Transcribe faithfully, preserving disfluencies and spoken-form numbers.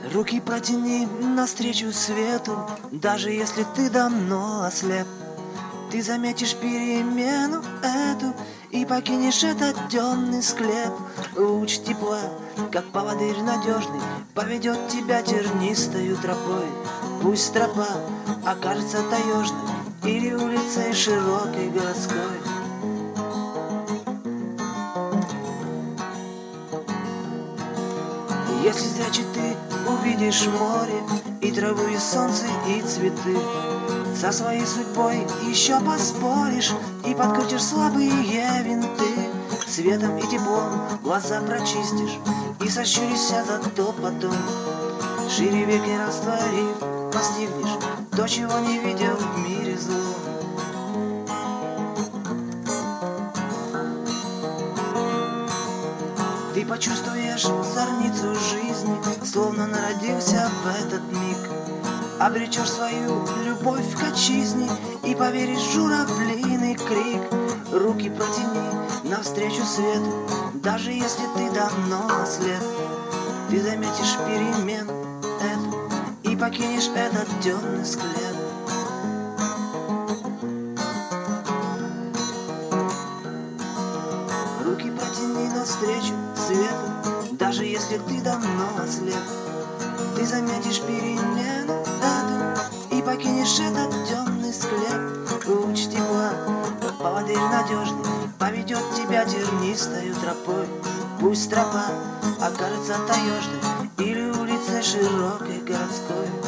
Руки протяни навстречу свету, даже если ты давно ослеп. Ты заметишь перемену эту и покинешь этот темный склеп. Луч тепла, как поводырь надежный, поведет тебя тернистою тропой. Пусть тропа окажется таежной или улицей широкой городской. Если зрячий ты увидишь море, и траву, и солнце, и цветы, со своей судьбой еще поспоришь и подкрутишь слабые винты. Светом и теплом глаза прочистишь и сощуришься зато потом, шире веки растворив, постигнешь то, чего не видел в мире злом. Ты почувствуешь зорницу жизни, словно народился в этот миг. Обречешь свою любовь к отчизне и поверишь в журавлиный крик. Руки протяни навстречу свету, даже если ты давно ослеп. Ты заметишь перемен эту и покинешь этот темный склеп. Руки протяни навстречу свету, даже если ты давно ослеп. Ты заметишь перемену эту и покинешь этот темный склеп. Луч тепла, как поводырь надежный, поведет тебя тернистою тропой. Пусть тропа окажется таежной или улицей широкой городской.